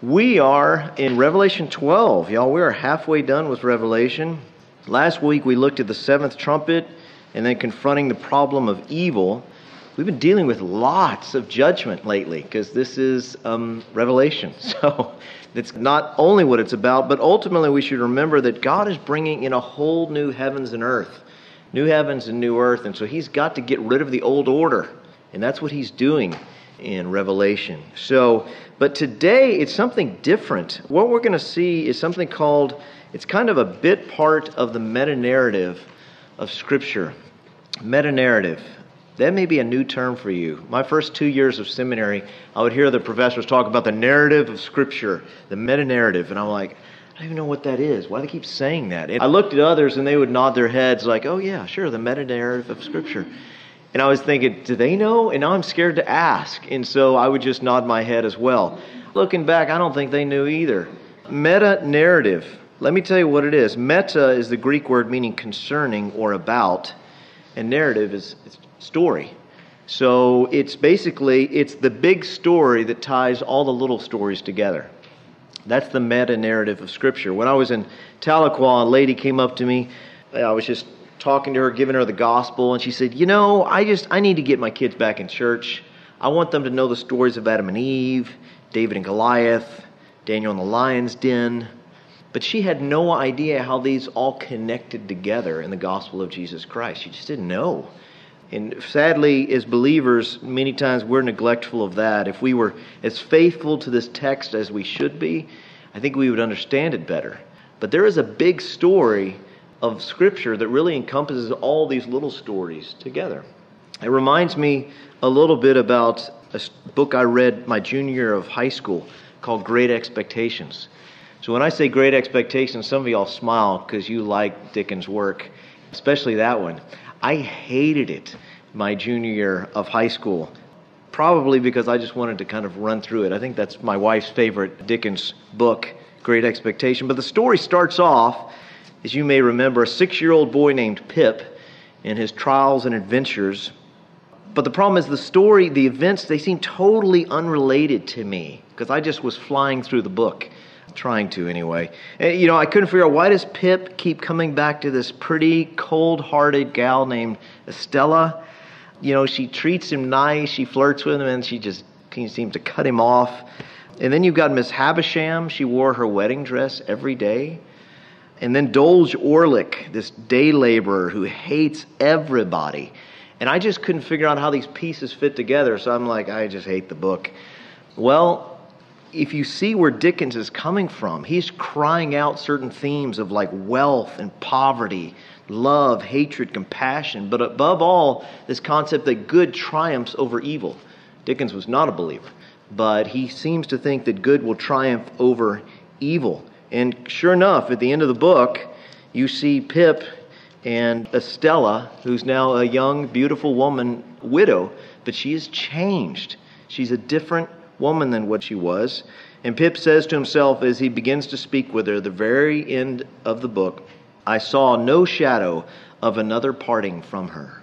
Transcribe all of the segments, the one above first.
We are in Revelation 12, y'all. We are halfway done with Revelation. Last week we looked at the seventh trumpet and then confronting the problem of evil. We've been dealing with lots of judgment lately because this is Revelation. So it's not only what it's about, but ultimately we should remember that God is bringing in a whole new heavens and earth. New heavens and new earth. And so He's got to get rid of the old order. And that's what He's doing in Revelation. But today it's something different. What we're going to see is something called, it's kind of a bit part of the meta-narrative of Scripture. Meta-narrative. That may be a new term for you. My first 2 years of seminary, I would hear the professors talk about the narrative of Scripture, the meta-narrative, and I'm like, I don't even know what that is. Why do they keep saying that? And I looked at others and they would nod their heads like, oh yeah, sure, the meta-narrative of Scripture. And I was thinking, do they know? And now I'm scared to ask. And so I would just nod my head as well. Looking back, I don't think they knew either. Meta-narrative. Let me tell you what it is. Meta is the Greek word meaning concerning or about. And narrative is story. So it's the big story that ties all the little stories together. That's the meta-narrative of Scripture. When I was in Tahlequah, a lady came up to me. I was just talking to her, giving her the gospel, and she said, I need to get my kids back in church. I want them to know the stories of Adam and Eve, David and Goliath, Daniel in the lion's den. But she had no idea how these all connected together in the gospel of Jesus Christ. She just didn't know. And sadly, as believers, many times we're neglectful of that. If we were as faithful to this text as we should be, I think we would understand it better. But there is a big story of Scripture that really encompasses all these little stories together. It reminds me a little bit about a book I read my junior year of high school called Great Expectations. So when I say Great Expectations, some of y'all smile because you like Dickens' work, especially that one. I hated it my junior year of high school, probably because I just wanted to kind of run through it. I think that's my wife's favorite Dickens book, Great Expectation. But the story starts off, as you may remember, a 6-year-old boy named Pip and his trials and adventures. But the problem is the events, they seem totally unrelated to me because I just was flying through the book, trying to anyway. And, I couldn't figure out, why does Pip keep coming back to this pretty cold-hearted gal named Estella? She treats him nice, she flirts with him, and she just seems to cut him off. And then you've got Miss Havisham. She wore her wedding dress every day. And then Dolge Orlick, this day laborer who hates everybody. And I just couldn't figure out how these pieces fit together, so I'm like, I just hate the book. Well, if you see where Dickens is coming from, he's crying out certain themes of like wealth and poverty, love, hatred, compassion, but above all, this concept that good triumphs over evil. Dickens was not a believer, but he seems to think that good will triumph over evil. And sure enough, at the end of the book, you see Pip and Estella, who's now a young, beautiful woman, widow, but she is changed. She's a different woman than what she was. And Pip says to himself as he begins to speak with her, the very end of the book, I saw no shadow of another parting from her.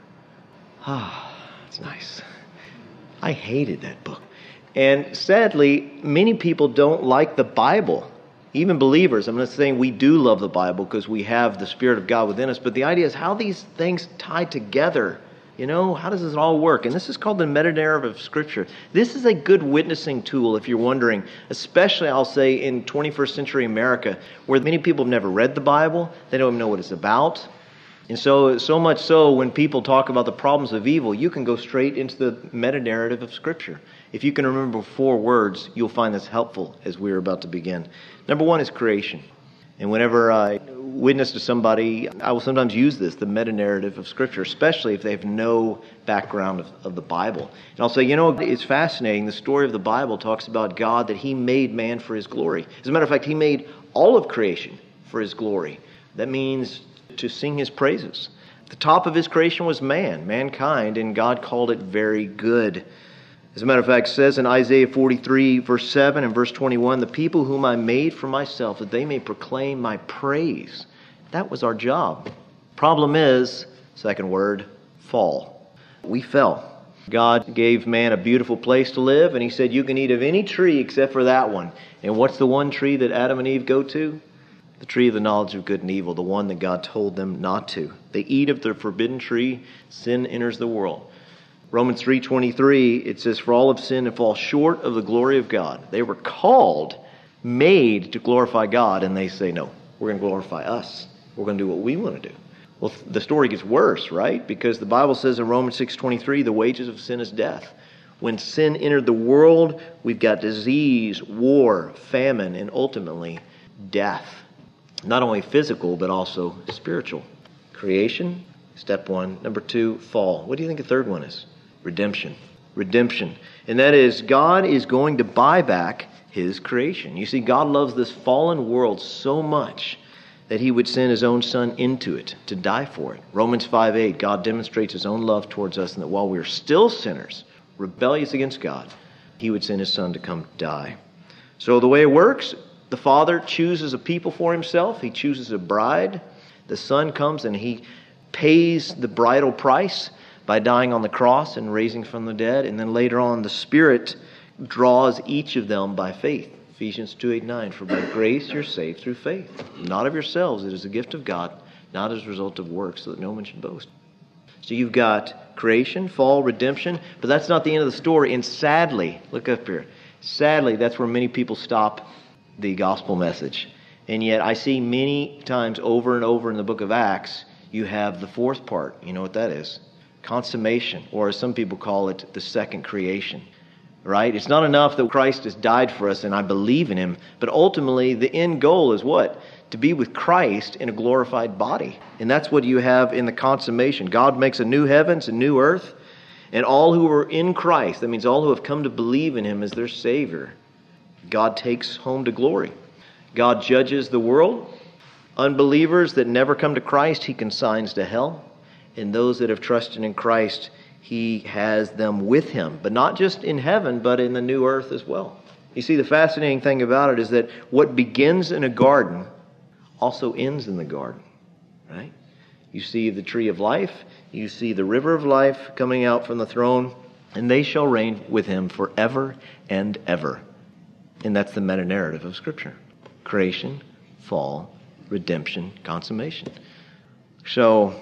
That's nice. I hated that book. And sadly, many people don't like the Bible. Even believers. I'm not saying we do love the Bible because we have the Spirit of God within us, but the idea is how these things tie together. How does this all work? And this is called the meta-narrative of Scripture. This is a good witnessing tool if you're wondering, especially I'll say in 21st century America, where many people have never read the Bible, they don't even know what it's about. And so much so, when people talk about the problems of evil, you can go straight into the meta-narrative of Scripture. If you can remember 4 words, you'll find this helpful as we're about to begin. Number 1 is creation. And whenever I witness to somebody, I will sometimes use this, the meta-narrative of Scripture, especially if they have no background of the Bible. And I'll say, it's fascinating. The story of the Bible talks about God, that He made man for His glory. As a matter of fact, He made all of creation for His glory. That means to sing His praises. The top of His creation was mankind, and God called it very good. As a matter of fact, it says in Isaiah 43, verse 7 and verse 21, the people whom I made for myself, that they may proclaim my praise. That was our job. Problem is, second word, fall. We fell. God gave man a beautiful place to live, and he said, you can eat of any tree except for that one. And what's the one tree that Adam and Eve go to? The tree of the knowledge of good and evil, the one that God told them not to. They eat of the forbidden tree, sin enters the world. Romans 3:23, it says, for all have sinned and fall short of the glory of God. They were called, made to glorify God, and they say, no, we're going to glorify us. We're going to do what we want to do. Well, the story gets worse, right? Because the Bible says in Romans 6:23, the wages of sin is death. When sin entered the world, we've got disease, war, famine, and ultimately death. Not only physical, but also spiritual. Creation, step one. Number two, fall. What do you think the third one is? Redemption. Redemption. And that is, God is going to buy back his creation. You see, God loves this fallen world so much that he would send his own son into it to die for it. Romans 5:8, God demonstrates his own love towards us, and that while we are still sinners, rebellious against God, he would send his son to come die. So the way it works, the Father chooses a people for himself. He chooses a bride. The Son comes and he pays the bridal price by dying on the cross and raising from the dead. And then later on, the Spirit draws each of them by faith. Ephesians 2:8-9, for by grace you're saved through faith, not of yourselves, it is a gift of God, not as a result of works, so that no one should boast. So you've got creation, fall, redemption, but that's not the end of the story. And sadly, look up here, sadly, that's where many people stop the gospel message. And yet I see many times over and over in the book of Acts, you have the fourth part. You know what that is? Consummation, or as some people call it, the second creation. Right? It's not enough that Christ has died for us and I believe in him, but ultimately the end goal is what? To be with Christ in a glorified body. And that's what you have in the consummation. God makes a new heavens, a new earth, and all who are in Christ, that means all who have come to believe in him as their Savior, God takes home to glory. God judges the world. Unbelievers that never come to Christ, he consigns to hell. And those that have trusted in Christ, he has them with him, but not just in heaven, but in the new earth as well. You see, the fascinating thing about it is that what begins in a garden also ends in the garden, right? You see the tree of life, you see the river of life coming out from the throne, and they shall reign with him forever and ever. And that's the meta-narrative of Scripture. Creation, fall, redemption, consummation. So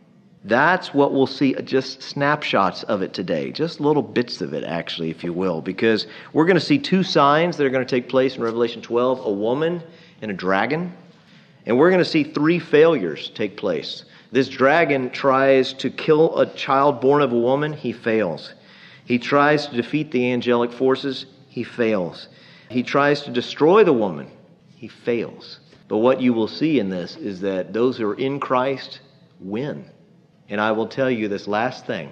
that's what we'll see, just snapshots of it today. Just little bits of it, actually, if you will. Because we're going to see two signs that are going to take place in Revelation 12, a woman and a dragon. And we're going to see three failures take place. This dragon tries to kill a child born of a woman. He fails. He tries to defeat the angelic forces. He fails. He tries to destroy the woman. He fails. But what you will see in this is that those who are in Christ win. And I will tell you this last thing,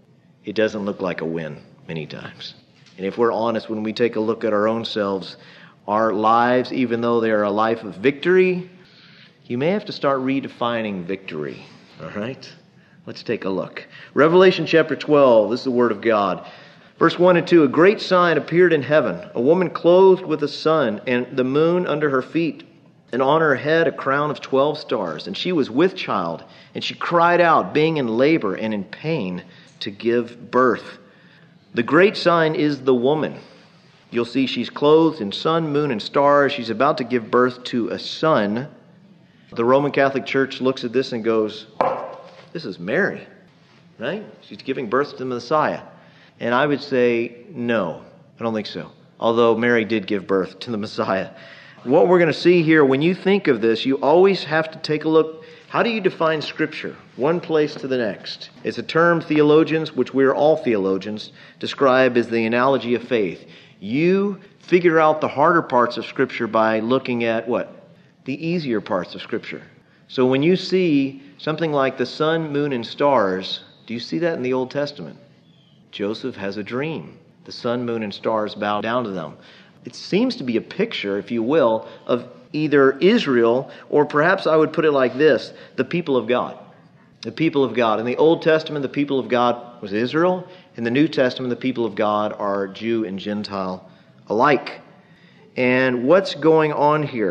it doesn't look like a win many times. And if we're honest, when we take a look at our own selves, our lives, even though they are a life of victory, you may have to start redefining victory. All right? Let's take a look. Revelation chapter 12, this is the Word of God. Verse 1 and 2, a great sign appeared in heaven, a woman clothed with the sun and the moon under her feet, and on her head a crown of 12 stars. And she was with child, and she cried out, being in labor and in pain, to give birth. The great sign is the woman. You'll see she's clothed in sun, moon, and stars. She's about to give birth to a son. The Roman Catholic Church looks at this and goes, this is Mary, right? She's giving birth to the Messiah. And I would say, no, I don't think so. Although Mary did give birth to the Messiah. What we're going to see here, when you think of this, you always have to take a look. How do you define Scripture? One place to the next. It's a term theologians, which we are all theologians, describe as the analogy of faith. You figure out the harder parts of Scripture by looking at what? The easier parts of Scripture. So when you see something like the sun, moon, and stars, do you see that in the Old Testament? Joseph has a dream. The sun, moon, and stars bow down to them. It seems to be a picture, if you will, of either Israel, or perhaps I would put it like this, the people of God. The people of God. In the Old Testament, the people of God was Israel. In the New Testament, the people of God are Jew and Gentile alike. And what's going on here?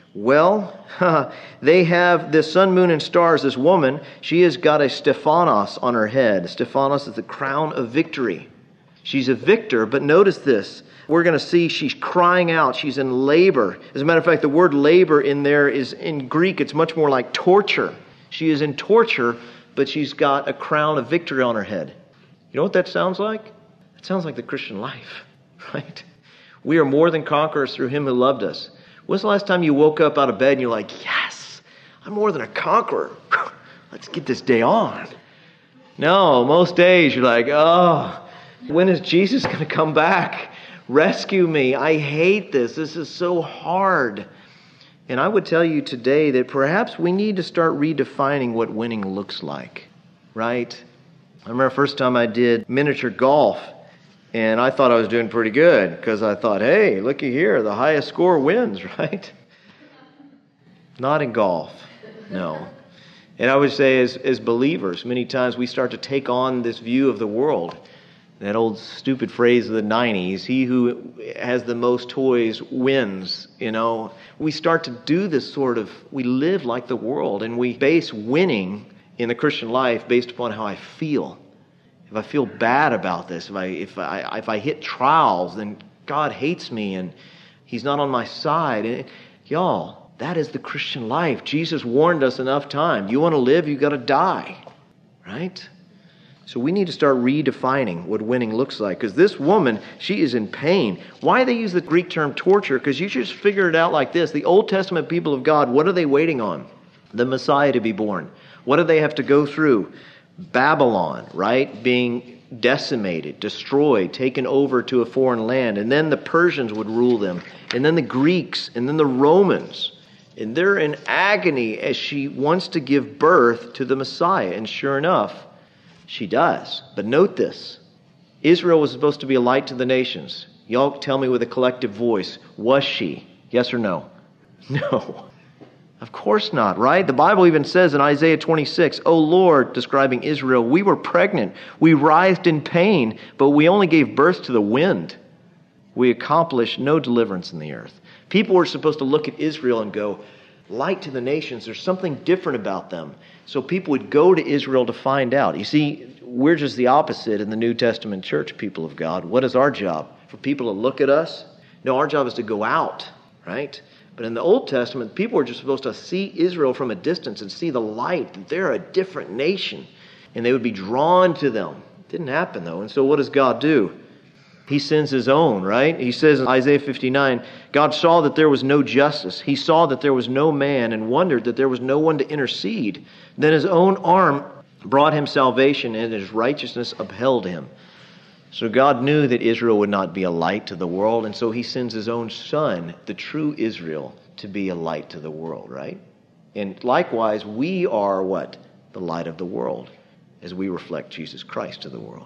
Well, they have this sun, moon, and stars. This woman, she has got a Stephanos on her head. Stephanos is the crown of victory. She's a victor, but notice this. We're going to see she's crying out. She's in labor. As a matter of fact, the word labor in there is in Greek, it's much more like torture. She is in torture, but she's got a crown of victory on her head. You know what that sounds like? It sounds like the Christian life, right? We are more than conquerors through him who loved us. When's the last time you woke up out of bed and you're like, yes, I'm more than a conqueror. Let's get this day on. No, most days you're like, oh, when is Jesus going to come back? Rescue me. I hate this. This is so hard. And I would tell you today that perhaps we need to start redefining what winning looks like, right? I remember the first time I did miniature golf, and I thought I was doing pretty good because I thought, hey, looky here, the highest score wins, right? Not in golf, no. And I would say as believers, many times we start to take on this view of the world. That old stupid phrase of the 90s, he who has the most toys wins, you know. We start to do this we live like the world, and we base winning in the Christian life based upon how I feel. If I feel bad about this, if I hit trials, then God hates me and he's not on my side. And y'all, that is the Christian life. Jesus warned us enough time. You want to live, you got to die, right? So we need to start redefining what winning looks like. Because this woman, she is in pain. Why they use the Greek term torture? Because you just figure it out like this. The Old Testament people of God, what are they waiting on? The Messiah to be born. What do they have to go through? Babylon, right? Being decimated, destroyed, taken over to a foreign land. And then the Persians would rule them. And then the Greeks. And then the Romans. And they're in agony as she wants to give birth to the Messiah. And sure enough, she does. But note this. Israel was supposed to be a light to the nations. Y'all tell me with a collective voice, was she? Yes or no? No. Of course not, right? The Bible even says in Isaiah 26, O Lord, describing Israel, we were pregnant. We writhed in pain, but we only gave birth to the wind. We accomplished no deliverance in the earth. People were supposed to look at Israel and go, light to the nations, there's something different about them. So people would go to Israel to find out. You see, we're just the opposite in the New Testament church, people of God. What is our job? For people to look at us? No, our job is to go out, right? But in the Old Testament, people were just supposed to see Israel from a distance and see the light, that they're a different nation. And they would be drawn to them. It didn't happen, though. And so what does God do? He sends his own, right? He says in Isaiah 59, God saw that there was no justice. He saw that there was no man and wondered that there was no one to intercede. Then his own arm brought him salvation and his righteousness upheld him. So God knew that Israel would not be a light to the world, and so he sends his own son, the true Israel, to be a light to the world, right? And likewise, we are what? The light of the world, as we reflect Jesus Christ to the world.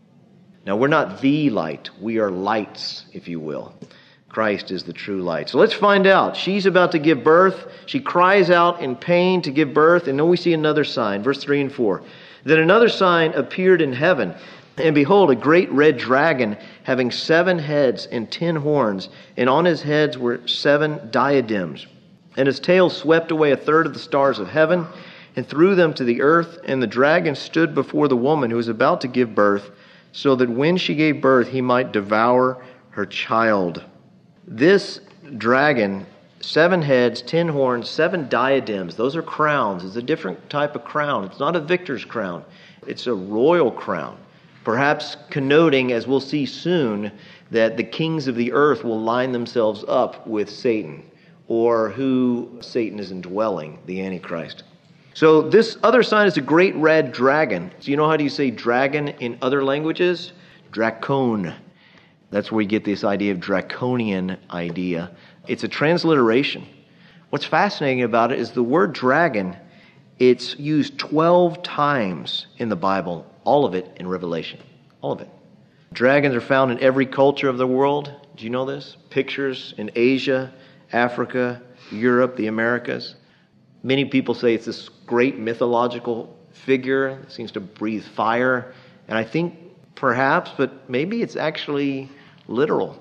Now, we're not the light. We are lights, if you will. Christ is the true light. So let's find out. She's about to give birth. She cries out in pain to give birth, and then we see another sign, verse 3 and 4. Then another sign appeared in heaven. And behold, a great red dragon, having 7 heads and 10 horns, and on his heads were 7 diadems. And his tail swept away 1/3 of the stars of heaven, and threw them to the earth. And the dragon stood before the woman who was about to give birth, so that when she gave birth, he might devour her child. This dragon, 7 heads, 10 horns, 7 diadems, those are crowns. It's a different type of crown. It's not a victor's crown. It's a royal crown. Perhaps connoting, as we'll see soon, that the kings of the earth will line themselves up with Satan, or who Satan is indwelling, the Antichrist. So this other sign is a great red dragon. So you know how do you say dragon in other languages? Dracon. That's where you get this idea of draconian idea. It's a transliteration. What's fascinating about it is the word dragon, it's used 12 times in the Bible. All of it in Revelation. All of it. Dragons are found in every culture of the world. Do you know this? Pictures in Asia, Africa, Europe, the Americas. Many people say it's this great mythological figure that seems to breathe fire. And I think perhaps, but maybe it's actually literal.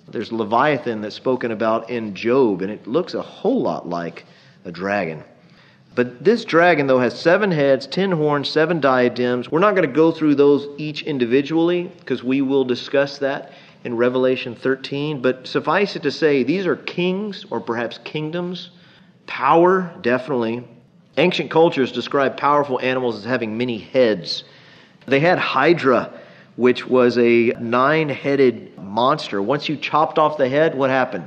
There's Leviathan that's spoken about in Job, and it looks a whole lot like a dragon. But this dragon, though, has 7 heads, 10 horns, 7 diadems. We're not going to go through those each individually, because we will discuss that in Revelation 13. But suffice it to say, these are kings, or perhaps kingdoms. Power, definitely. Ancient cultures describe powerful animals as having many heads. They had Hydra, which was a 9-headed monster. Once you chopped off the head, what happened?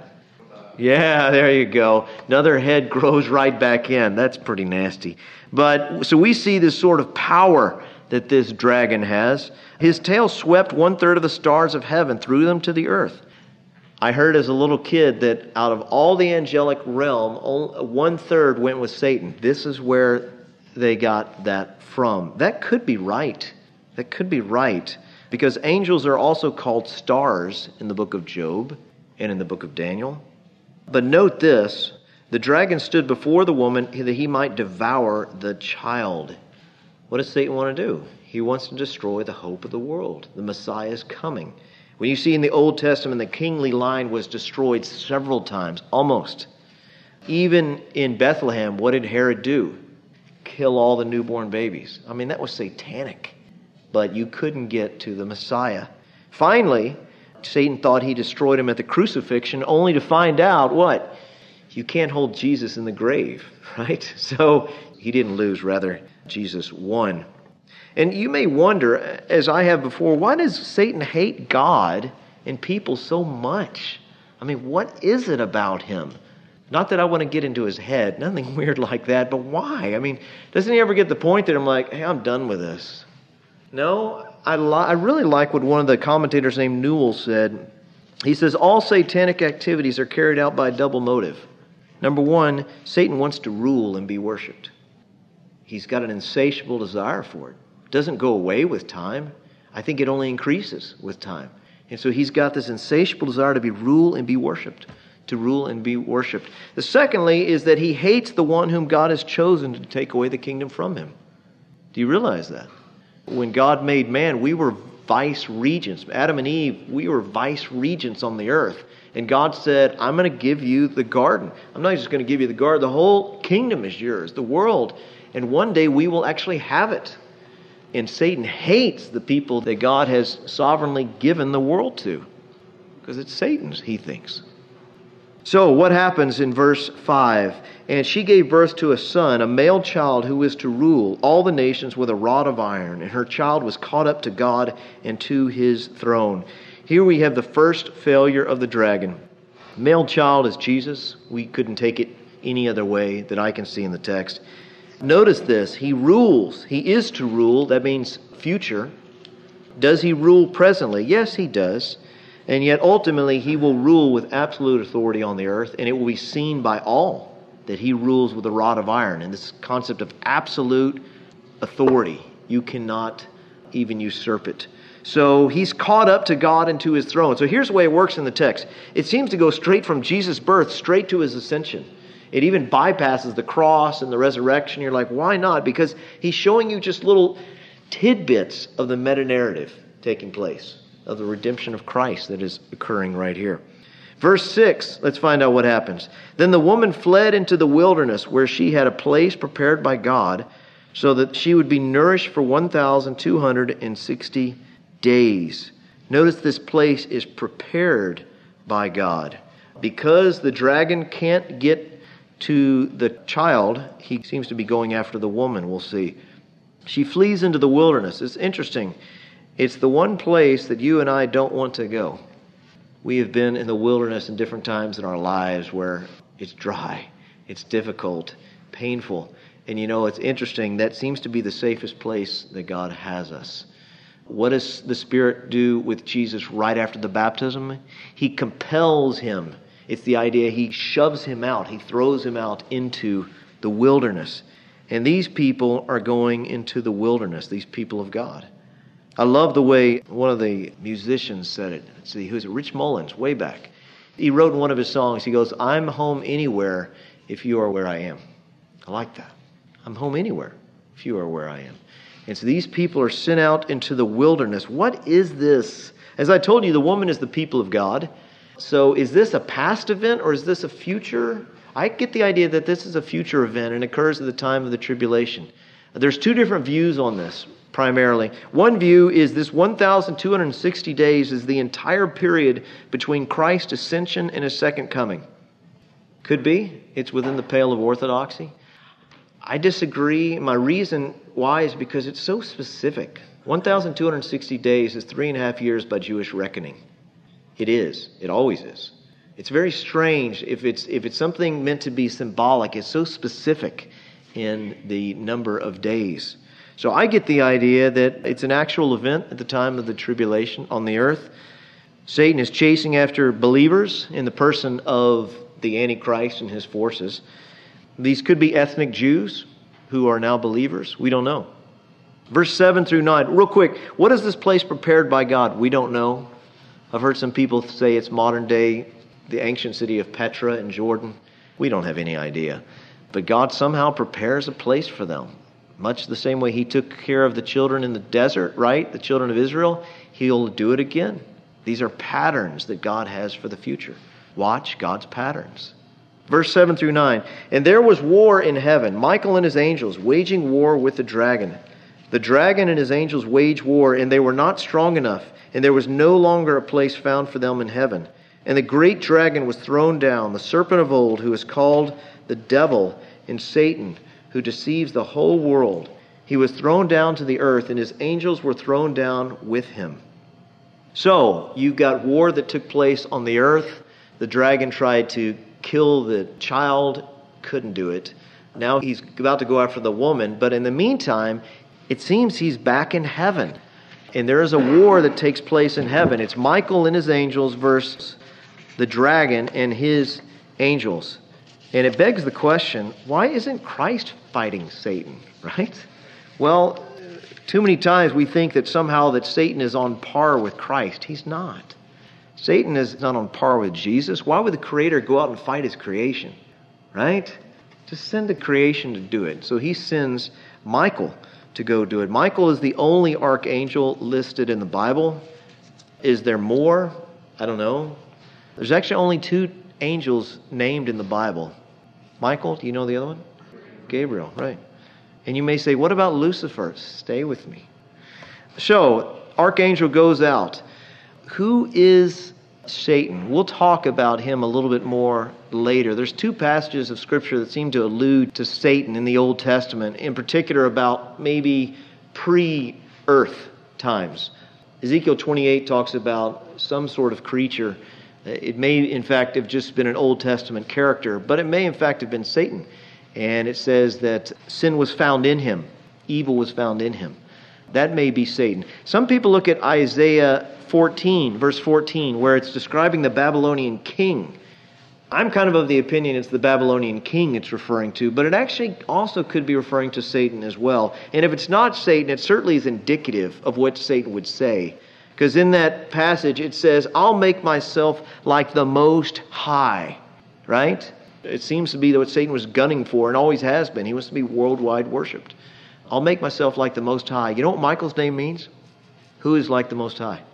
Yeah, there you go. Another head grows right back in. That's pretty nasty. But so we see this sort of power that this dragon has. His tail swept 1/3 of the stars of heaven, threw them to the earth. I heard as a little kid that out of all the angelic realm, 1/3 went with Satan. This is where they got that from. That could be right. That could be right. Because angels are also called stars in the book of Job and in the book of Daniel. But note this, the dragon stood before the woman that he might devour the child. What does Satan want to do? He wants to destroy the hope of the world. The Messiah is coming. When you see in the Old Testament, the kingly line was destroyed several times, almost. Even in Bethlehem, what did Herod do? Kill all the newborn babies. I mean, that was satanic. But you couldn't get to the Messiah. Finally, Satan thought he destroyed him at the crucifixion, only to find out what? You can't hold Jesus in the grave, right? So he didn't lose, rather, Jesus won. And you may wonder, as I have before, why does Satan hate God and people so much? I mean, what is it about him? Not that I want to get into his head, nothing weird like that, but why? I mean, doesn't he ever get the point that I'm like, hey, I'm done with this? No, I really like what one of the commentators named Newell said. He says, all satanic activities are carried out by a double motive. Number one, Satan wants to rule and be worshipped. He's got an insatiable desire for it. It doesn't go away with time. I think it only increases with time. And so he's got this insatiable desire to rule and be worshipped. To rule and be worshipped. The secondly is that he hates the one whom God has chosen to take away the kingdom from him. Do you realize that? When God made man, we were vice regents. Adam and Eve, we were vice regents on the earth. And God said, I'm going to give you the garden. I'm not just going to give you the garden. The whole kingdom is yours, the world. And one day we will actually have it. And Satan hates the people that God has sovereignly given the world to. Because it's Satan's, he thinks. So what happens in verse 5? And she gave birth to a son, a male child who is to rule all the nations with a rod of iron. And her child was caught up to God and to his throne. Here we have the first failure of the dragon. Male child is Jesus. We couldn't take it any other way that I can see in the text. Notice this. He rules. He is to rule. That means future. Does he rule presently? Yes, he does. And yet ultimately he will rule with absolute authority on the earth, and it will be seen by all that he rules with a rod of iron. And this concept of absolute authority, you cannot even usurp it. So he's caught up to God and to his throne. So here's the way it works in the text. It seems to go straight from Jesus' birth straight to his ascension. It even bypasses the cross and the resurrection. You're like, why not? Because he's showing you just little tidbits of the meta-narrative taking place, of the redemption of Christ that is occurring right here. Verse 6, let's find out what happens. Then the woman fled into the wilderness where she had a place prepared by God so that she would be nourished for 1,260 days. Notice this place is prepared by God. Because the dragon can't get to the child, he seems to be going after the woman, we'll see. She flees into the wilderness. It's interesting. It's the one place that you and I don't want to go. We have been in the wilderness in different times in our lives where it's dry, it's difficult, painful. And you know, it's interesting, that seems to be the safest place that God has us. What does the Spirit do with Jesus right after the baptism? He compels him. It's the idea he shoves him out. He throws him out into the wilderness. And these people are going into the wilderness, these people of God. I love the way one of the musicians said it. Let's see, who is it? Rich Mullins, way back. He wrote in one of his songs, he goes, I'm home anywhere if you are where I am. I like that. I'm home anywhere if you are where I am. And so these people are sent out into the wilderness. What is this? As I told you, the woman is the people of God. So is this a past event or is this a future? I get the idea that this is a future event and occurs at the time of the tribulation. There's two different views on this, primarily. One view is this 1,260 days is the entire period between Christ's ascension and His second coming. Could be. It's within the pale of orthodoxy. I disagree. My reason why is because it's so specific. 1,260 days is 3.5 years by Jewish reckoning. It is. It always is. It's very strange if it's something meant to be symbolic. It's so specific in the number of days. So I get the idea that it's an actual event at the time of the tribulation on the earth. Satan is chasing after believers in the person of the Antichrist and his forces. These could be ethnic Jews who are now believers. We don't know. Verse 7 through 9. Real quick, what is this place prepared by God? We don't know. I've heard some people say it's modern day, the ancient city of Petra in Jordan. We don't have any idea. But God somehow prepares a place for them. Much the same way He took care of the children in the desert, right? The children of Israel. He'll do it again. These are patterns that God has for the future. Watch God's patterns. Verse 7 through 9. And there was war in heaven, Michael and his angels waging war with the dragon. The dragon and his angels waged war, and they were not strong enough, and there was no longer a place found for them in heaven. And the great dragon was thrown down, the serpent of old, who is called the devil and Satan, who deceives the whole world. He was thrown down to the earth, and his angels were thrown down with him. So, you've got war that took place on the earth. The dragon tried to kill the child, couldn't do it. Now he's about to go after the woman, but in the meantime, it seems he's back in heaven. And there is a war that takes place in heaven. It's Michael and his angels versus the dragon and his angels. And it begs the question, why isn't Christ fighting Satan, right? Well, too many times we think that somehow that Satan is on par with Christ. He's not. Satan is not on par with Jesus. Why would the Creator go out and fight His creation, right? Just send the creation to do it. So He sends Michael to go do it. Michael is the only archangel listed in the Bible. Is there more? I don't know. There's actually only 2 angels named in the Bible. Michael, do you know the other one? Gabriel, right. And you may say, what about Lucifer? Stay with me. So, archangel goes out. Who is Satan? We'll talk about him a little bit more later. There's 2 passages of Scripture that seem to allude to Satan in the Old Testament, in particular about maybe pre-earth times. Ezekiel 28 talks about some sort of creature. It may, in fact, have just been an Old Testament character, but it may, in fact, have been Satan. And it says that sin was found in him. Evil was found in him. That may be Satan. Some people look at Isaiah 14, verse 14, where it's describing the Babylonian king. I'm kind of the opinion it's the Babylonian king it's referring to, but it actually also could be referring to Satan as well. And if it's not Satan, it certainly is indicative of what Satan would say. Because in that passage it says, I'll make myself like the Most High, right? It seems to be what Satan was gunning for and always has been. He wants to be worldwide worshipped. I'll make myself like the Most High. You know what Michael's name means? Who is like the Most High?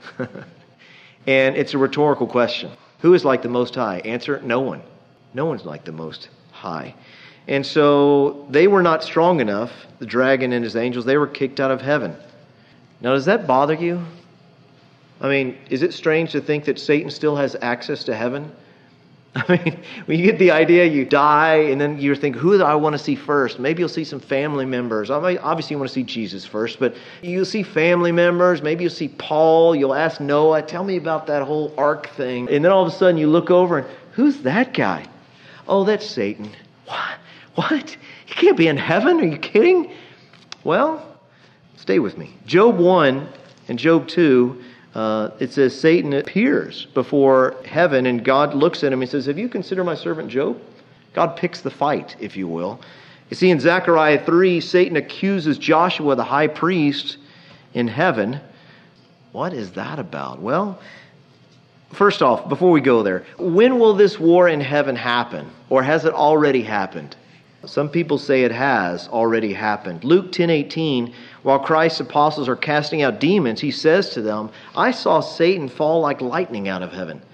And it's a rhetorical question. Who is like the Most High? Answer, no one. No one's like the Most High. And so they were not strong enough, the dragon and his angels, they were kicked out of heaven. Now, does that bother you? I mean, is it strange to think that Satan still has access to heaven? I mean, when you get the idea, you die, and then you think, who do I want to see first? Maybe you'll see some family members. Obviously, you want to see Jesus first, but you'll see family members. Maybe you'll see Paul. You'll ask Noah, tell me about that whole ark thing. And then all of a sudden, you look over, and who's that guy? Oh, that's Satan. What? He can't be in heaven? Are you kidding? Well, stay with me. Job 1 and Job 2, it says Satan appears before heaven and God looks at him and says, have you considered my servant Job? God picks the fight, if you will. You see, in Zechariah 3, Satan accuses Joshua, the high priest, in heaven. What is that about? Well, first off, before we go there, when will this war in heaven happen? Or has it already happened? Some people say it has already happened. Luke 10:18, while Christ's apostles are casting out demons, he says to them, I saw Satan fall like lightning out of heaven.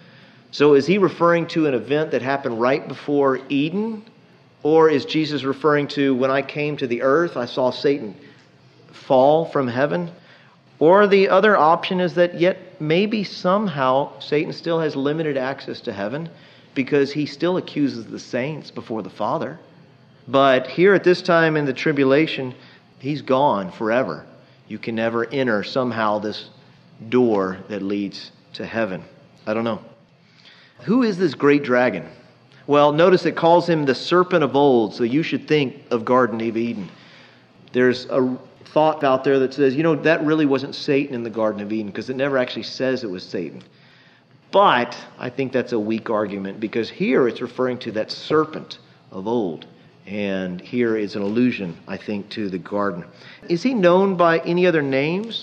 So is he referring to an event that happened right before Eden? Or is Jesus referring to when I came to the earth, I saw Satan fall from heaven? Or the other option is that yet maybe somehow Satan still has limited access to heaven because he still accuses the saints before the Father. But here at this time in the tribulation, he's gone forever. You can never enter somehow this door that leads to heaven. I don't know. Who is this great dragon? Well, notice it calls him the serpent of old, so you should think of Garden of Eden. There's a thought out there that says, that really wasn't Satan in the Garden of Eden because it never actually says it was Satan. But I think that's a weak argument because here it's referring to that serpent of old. And here is an allusion, I think, to the garden. Is he known by any other names?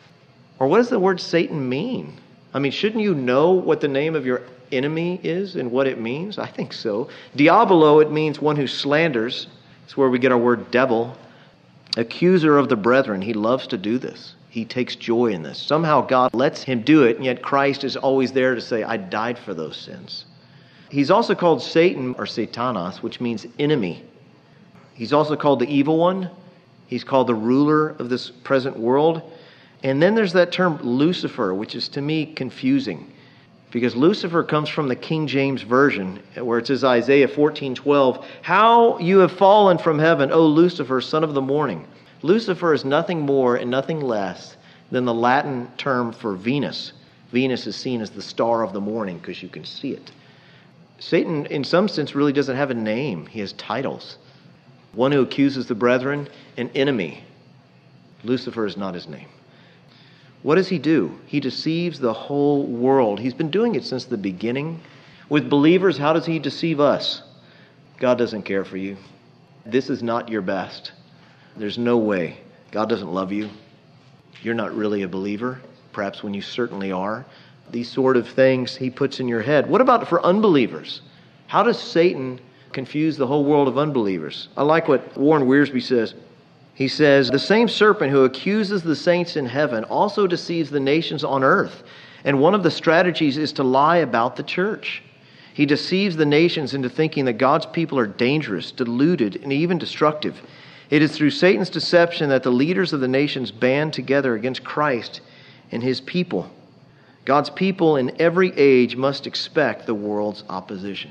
Or what does the word Satan mean? I mean, shouldn't you know what the name of your enemy is and what it means? I think so. Diabolo, it means one who slanders. It's where we get our word devil. Accuser of the brethren. He loves to do this. He takes joy in this. Somehow God lets him do it, and yet Christ is always there to say, I died for those sins. He's also called Satan, or Satanas, which means enemy. He's also called the evil one. He's called the ruler of this present world. And then there's that term Lucifer, which is to me confusing. Because Lucifer comes from the King James Version, where it says Isaiah 14:12, how you have fallen from heaven, O Lucifer, son of the morning. Lucifer is nothing more and nothing less than the Latin term for Venus. Venus is seen as the star of the morning because you can see it. Satan, in some sense, really doesn't have a name. He has titles. One who accuses the brethren, an enemy. Lucifer is not his name. What does he do? He deceives the whole world. He's been doing it since the beginning. With believers, how does he deceive us? God doesn't care for you. This is not your best. There's no way. God doesn't love you. You're not really a believer, perhaps when you certainly are. These sort of things he puts in your head. What about for unbelievers? How does Satan confuse the whole world of unbelievers? I like what Warren Wiersbe says. He says, the same serpent who accuses the saints in heaven also deceives the nations on earth. And one of the strategies is to lie about the church. He deceives the nations into thinking that God's people are dangerous, deluded, and even destructive. It is through Satan's deception that the leaders of the nations band together against Christ and his people. God's people in every age must expect the world's opposition.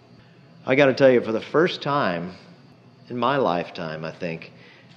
I got to tell you, for the first time in my lifetime, I think,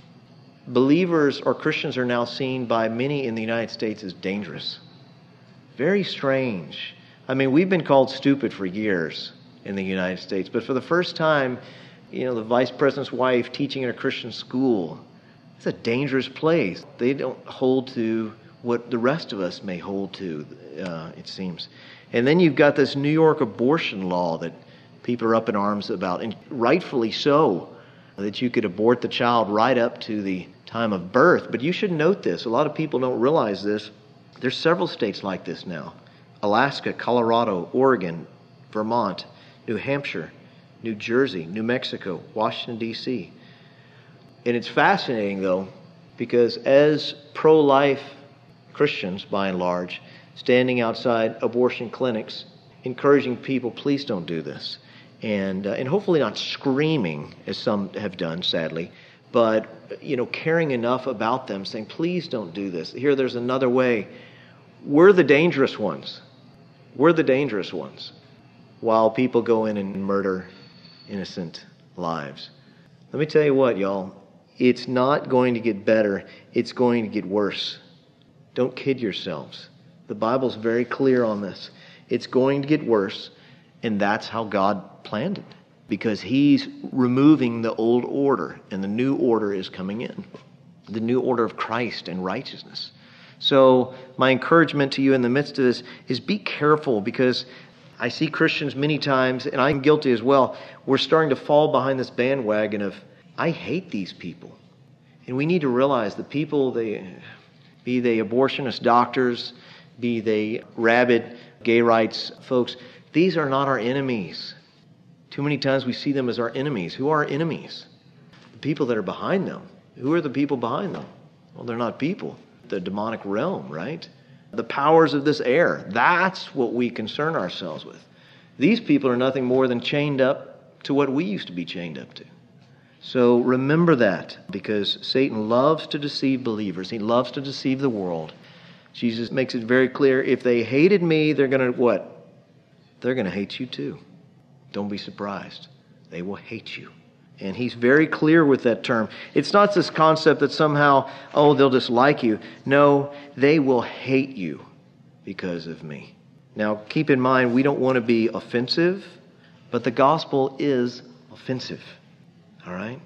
believers or Christians are now seen by many in the United States as dangerous. Very strange. I mean, we've been called stupid for years in the United States, but for the first time, the vice president's wife teaching in a Christian school, it's a dangerous place. They don't hold to what the rest of us may hold to, it seems. And then you've got this New York abortion law that people are up in arms about, and rightfully so, that you could abort the child right up to the time of birth. But you should note this. A lot of people don't realize this. There's several states like this now. Alaska, Colorado, Oregon, Vermont, New Hampshire, New Jersey, New Mexico, Washington, D.C. And it's fascinating, though, because as pro-life Christians, by and large, standing outside abortion clinics, encouraging people, please don't do this. And hopefully not screaming, as some have done, sadly, but, caring enough about them, saying, please don't do this. Here, there's another way. We're the dangerous ones. We're the dangerous ones, while people go in and murder innocent lives. Let me tell you what, y'all. It's not going to get better. It's going to get worse. Don't kid yourselves. The Bible's very clear on this. It's going to get worse, and that's how God planned it, because he's removing the old order, and the new order is coming in, the new order of Christ and righteousness. So my encouragement to you in the midst of this is be careful, because I see Christians many times, and I'm guilty as well, we're starting to fall behind this bandwagon of, I hate these people. And we need to realize the people, be they abortionist doctors, be they rabid gay rights folks, these are not our enemies. Too many times we see them as our enemies. Who are our enemies? The people that are behind them. Who are the people behind them? Well, they're not people. The demonic realm, right? the powers of this air. That's what we concern ourselves with. These people are nothing more than chained up to what we used to be chained up to. So remember that, because Satan loves to deceive believers. He loves to deceive the world. Jesus makes it very clear, if they hated me, they're going to what? They're going to hate you too. Don't be surprised. They will hate you. And he's very clear with that term. It's not this concept that somehow, they'll just like you. No, they will hate you because of me. Now, keep in mind, we don't want to be offensive, but the gospel is offensive. All right?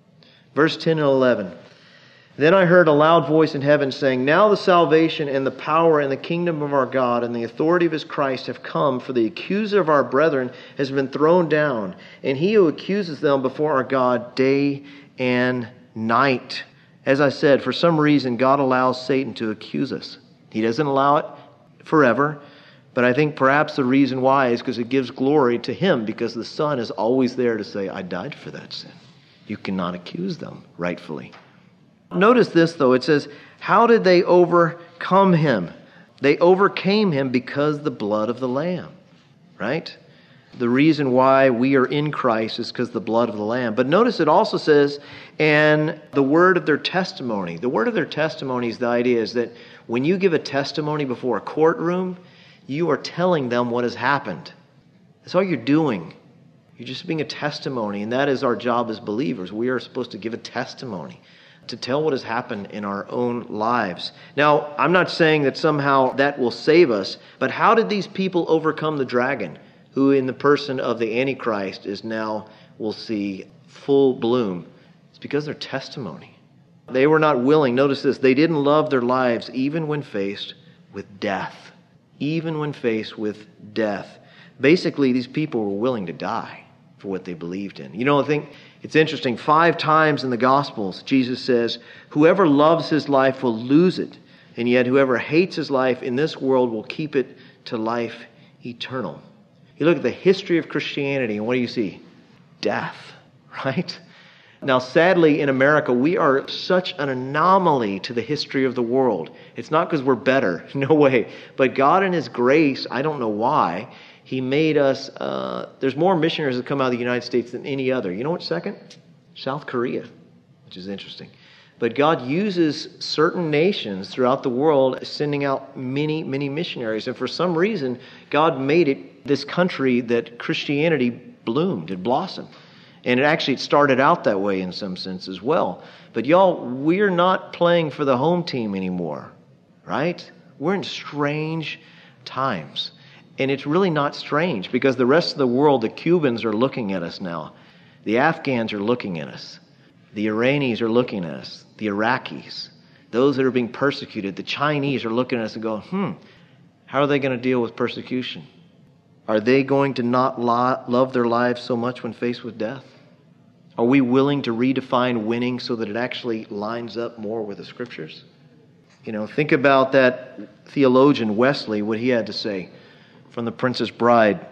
Verse 10 and 11. Then I heard a loud voice in heaven saying, now the salvation and the power and the kingdom of our God and the authority of his Christ have come, for the accuser of our brethren has been thrown down, and he who accuses them before our God day and night. As I said, for some reason, God allows Satan to accuse us. He doesn't allow it forever, but I think perhaps the reason why is because it gives glory to him, because the Son is always there to say, I died for that sin. You cannot accuse them rightfully. Notice this, though. It says, how did they overcome him? They overcame him because the blood of the Lamb, right? The reason why we are in Christ is because the blood of the Lamb. But notice it also says, and the word of their testimony. The word of their testimony is the idea is that when you give a testimony before a courtroom, you are telling them what has happened. That's all you're doing. You're just being a testimony, and that is our job as believers. We are supposed to give a testimony, to tell what has happened in our own lives. Now, I'm not saying that somehow that will save us, but how did these people overcome the dragon, who in the person of the Antichrist is now, we'll see, full bloom? It's because of their testimony. They were not willing, notice this, they didn't love their lives even when faced with death. Even when faced with death. Basically, these people were willing to die for what they believed in. You know, I think it's interesting. 5 times in the Gospels, Jesus says, whoever loves his life will lose it, and yet whoever hates his life in this world will keep it to life eternal. You look at the history of Christianity, and what do you see? Death, right? Now, sadly, in America, we are such an anomaly to the history of the world. It's not because we're better, no way. But God in his grace, I don't know why, he made us, there's more missionaries that come out of the United States than any other. You know what's second? South Korea, which is interesting. But God uses certain nations throughout the world, sending out many, many missionaries. And for some reason, God made it this country that Christianity bloomed, it blossomed. And it started out that way in some sense as well. But y'all, we're not playing for the home team anymore, right? We're in strange times. And it's really not strange, because the rest of the world, the Cubans are looking at us now. The Afghans are looking at us. The Iranians are looking at us. The Iraqis, those that are being persecuted, the Chinese are looking at us and going, how are they going to deal with persecution? Are they going to not love their lives so much when faced with death? Are we willing to redefine winning so that it actually lines up more with the Scriptures? You know, think about that theologian Wesley, what he had to say from The Princess Bride.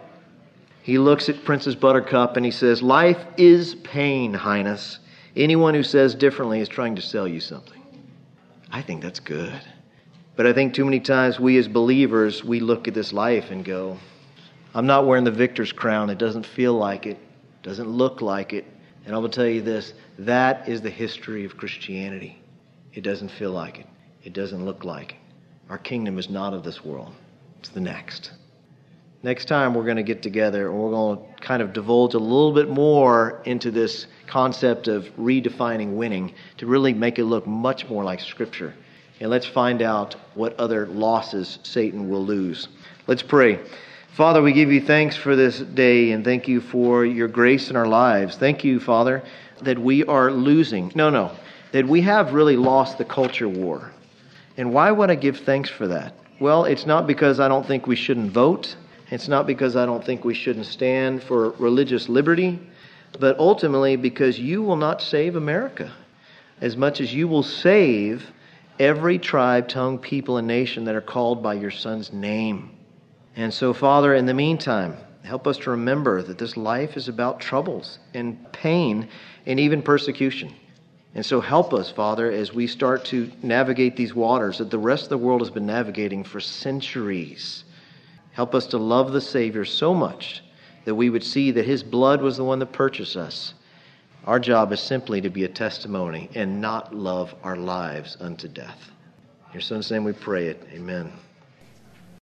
He looks at Princess Buttercup and he says, life is pain, Highness. Anyone who says differently is trying to sell you something. I think that's good. But I think too many times we as believers, we look at this life and go, I'm not wearing the victor's crown. It doesn't feel like it. Doesn't look like it. And I will tell you this, that is the history of Christianity. It doesn't feel like it. It doesn't look like it. Our kingdom is not of this world. It's the next. Next time we're going to get together and we're going to kind of divulge a little bit more into this concept of redefining winning to really make it look much more like Scripture. And let's find out what other losses Satan will lose. Let's pray. Father, we give you thanks for this day and thank you for your grace in our lives. Thank you, Father, that we are losing. That we have really lost the culture war. And why would I give thanks for that? Well, it's not because I don't think we shouldn't vote. It's not because I don't think we shouldn't stand for religious liberty, but ultimately because you will not save America as much as you will save every tribe, tongue, people, and nation that are called by your Son's name. And so, Father, in the meantime, help us to remember that this life is about troubles and pain and even persecution. And so help us, Father, as we start to navigate these waters that the rest of the world has been navigating for centuries. Help us to love the Savior so much that we would see that His blood was the one that purchased us. Our job is simply to be a testimony and not love our lives unto death. In your Son's name we pray it. Amen.